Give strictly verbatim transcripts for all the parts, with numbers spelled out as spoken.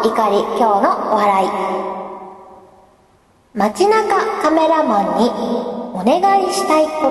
怒り今日の笑い。街中カメラマンにお願いしたいこと。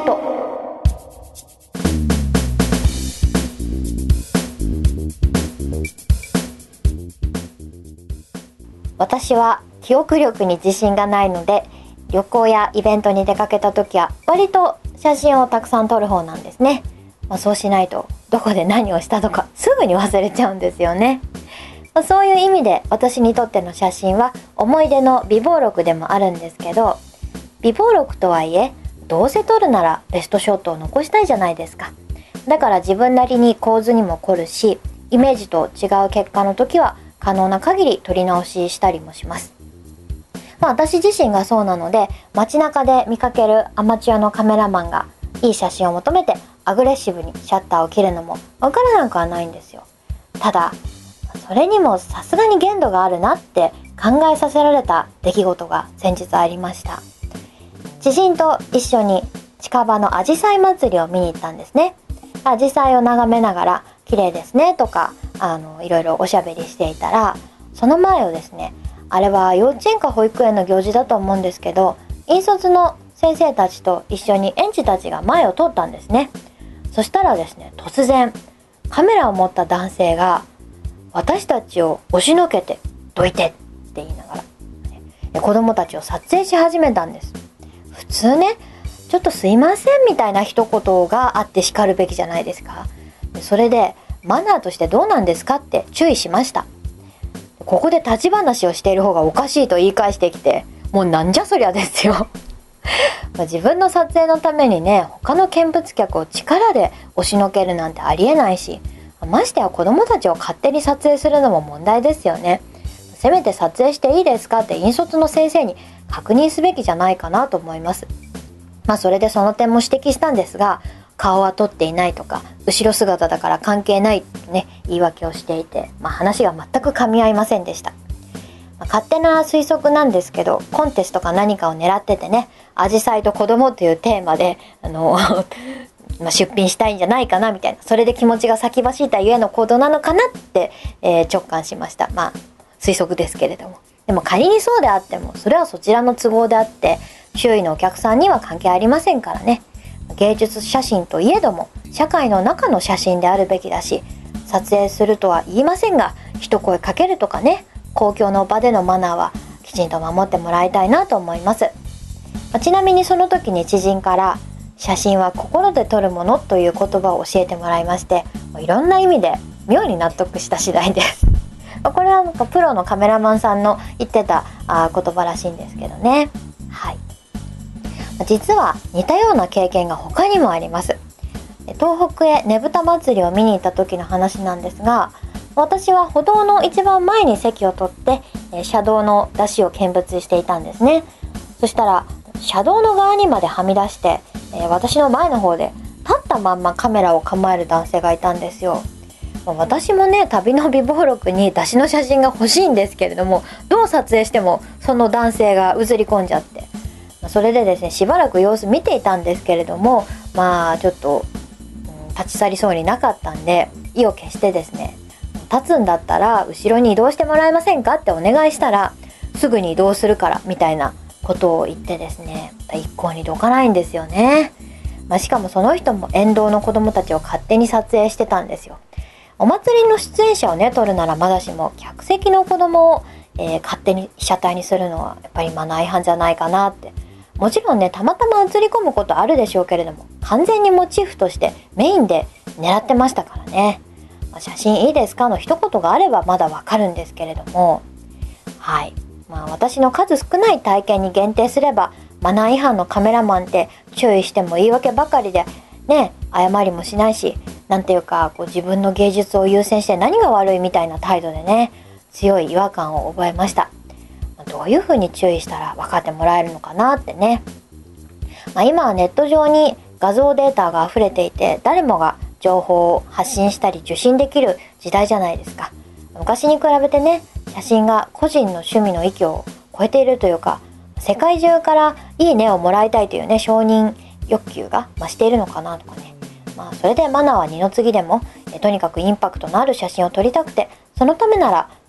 私は記憶力に自信がないので、旅行やイベントに出かけた時は割と写真をたくさん撮る方なんですね。まあ、そうしないとどこで何をしたとかすぐに忘れちゃうんですよね。まあ、そういう意味で私にとっての写真は思い出の備忘録でもあるんですけど、備忘録とはいえどうせ撮るならベストショットを残したいじゃないですか。だから自分なりに構図にも凝るし、イメージと違う結果の時は可能な限り撮り直ししたりもします。まあ、私自身がそうなので、街中で見かけるアマチュアのカメラマンがいい写真を求めてアグレッシブにシャッターを切るのもわからなくはないんですよ。ただそれにもさすがに限度があるなって考えさせられた出来事が先日ありました。知人と一緒に近場のアジサイ祭りを見に行ったんですね。アジサイを眺めながら綺麗ですねとかあのいろいろおしゃべりしていたら、その前をですね、あれは幼稚園か保育園の行事だと思うんですけど、引率の先生たちと一緒に園児たちが前を通ったんですね。そしたらですね、突然カメラを持った男性が私たちを押しのけてどいてって言いながら子供たちを撮影し始めたんです。普通ね、ちょっとすいませんみたいな一言があって叱るべきじゃないですか。それでマナーとしてどうなんですかって注意しました。ここで立ち話をしている方がおかしいと言い返してきて、もうなんじゃそりゃですよ自分の撮影のためにね、他の見物客を力で押しのけるなんてありえないし、ましてや子供たちを勝手に撮影するのも問題ですよね。せめて撮影していいですかって引率の先生に確認すべきじゃないかなと思います。まあそれでその点も指摘したんですが、顔は撮っていないとか後ろ姿だから関係ないとね言い訳をしていて、まあ、話が全く噛み合いませんでした。まあ、勝手な推測なんですけど、コンテストか何かを狙っててね、アジサイと子供というテーマであのまあ出品したいんじゃないかなみたいな、それで気持ちが先走ったゆえの行動なのかなって、えー、直感しました。まあ推測ですけれども、でも仮にそうであってもそれはそちらの都合であって周囲のお客さんには関係ありませんからね。芸術写真といえども社会の中の写真であるべきだし、撮影するとは言いませんが一声かけるとかね、公共の場でのマナーはきちんと守ってもらいたいなと思います。まあ、ちなみにその時に知人から写真は心で撮るものという言葉を教えてもらいまして、いろんな意味で妙に納得した次第ですこれはなんかプロのカメラマンさんの言ってたあ言葉らしいんですけどね。はい、実は似たような経験が他にもあります。東北へねぶた祭りを見に行った時の話なんですが、私は歩道の一番前に席を取って車道の出しを見物していたんですね。そしたら車道の側にまではみ出して私の前の方で立ったまんまカメラを構える男性がいたんですよ。私もね、旅の備忘録に出しの写真が欲しいんですけれども、どう撮影してもその男性が映り込んじゃって、それでですね、しばらく様子見ていたんですけれども、まあちょっと、うん、立ち去りそうになかったんで意を決してですね、立つんだったら後ろに移動してもらえませんかってお願いしたら、すぐに移動するからみたいなことを言ってですね、一向にどかないんですよね。まあ、しかもその人も沿道の子供たちを勝手に撮影してたんですよ。お祭りの出演者をね撮るならまだしも、客席の子供を、えー、勝手に被写体にするのはやっぱりマナー違反じゃないかなって。もちろんね、たまたま映り込むことあるでしょうけれども、完全にモチーフとしてメインで狙ってましたからね。まあ、写真いいですかの一言があればまだわかるんですけれども、はい、まあ、私の数少ない体験に限定すればマナー違反のカメラマンって注意しても言い訳ばかりでね、謝りもしないし、なんていうかこう自分の芸術を優先して何が悪いみたいな態度でね、強い違和感を覚えました。どういう風に注意したら分かってもらえるのかなってね。まあ、今はネット上に画像データが溢れていて、誰もが情報を発信したり受信できる時代じゃないですか。昔に比べてね、写真が個人の趣味の域を超えているというか、世界中からいいねをもらいたいというね、承認欲求が増しているのかなとかね。まあそれでマナーは二の次でも、えとにかくインパクトのある写真を撮りたくて、そのためなら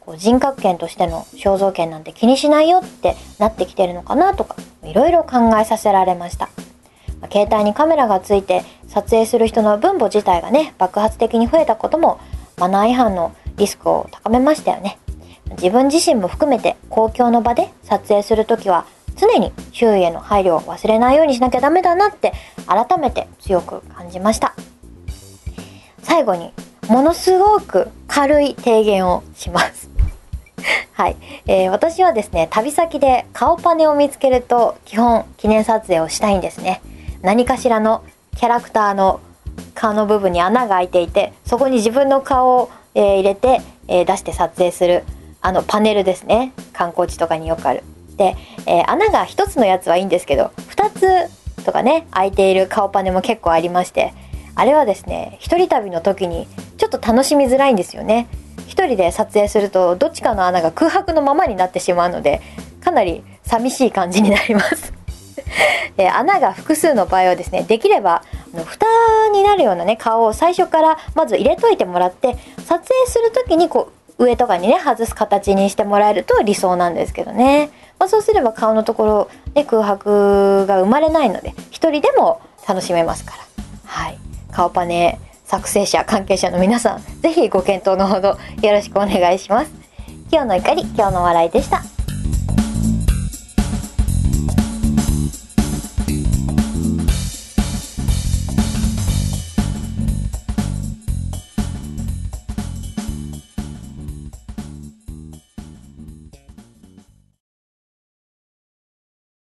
こう人格権としての肖像権なんて気にしないよってなってきてるのかなとか、いろいろ考えさせられました。まあ、携帯にカメラがついて撮影する人の分母自体がね爆発的に増えたこともマナー違反のリスクを高めましたよね。自分自身も含めて公共の場で撮影するときは常に周囲への配慮を忘れないようにしなきゃダメだなって改めて強く感じました。最後にものすごく軽い提言をしますはい、えー、私はですね旅先で顔パネを見つけると基本記念撮影をしたいんですね。何かしらのキャラクターの顔の部分に穴が開いていて、そこに自分の顔を、えー、入れて、えー、出して撮影するあのパネルですね。観光地とかによくある。で、えー、穴が一つのやつはいいんですけど、二つとかね開いている顔パネも結構ありまして、あれはですね一人旅の時にちょっと楽しみづらいんですよね。一人で撮影するとどっちかの穴が空白のままになってしまうので、かなり寂しい感じになりますで、穴が複数の場合はですね、できればあの蓋になるようなね顔を最初からまず入れといてもらって、撮影する時にこう上とかにね外す形にしてもらえると理想なんですけどね。まあ、そうすれば顔のところ、ね、空白が生まれないので一人でも楽しめますから。はい、顔パネ作成者関係者の皆さん、ぜひご検討のほどよろしくお願いします。今日の怒り、今日の笑いでした。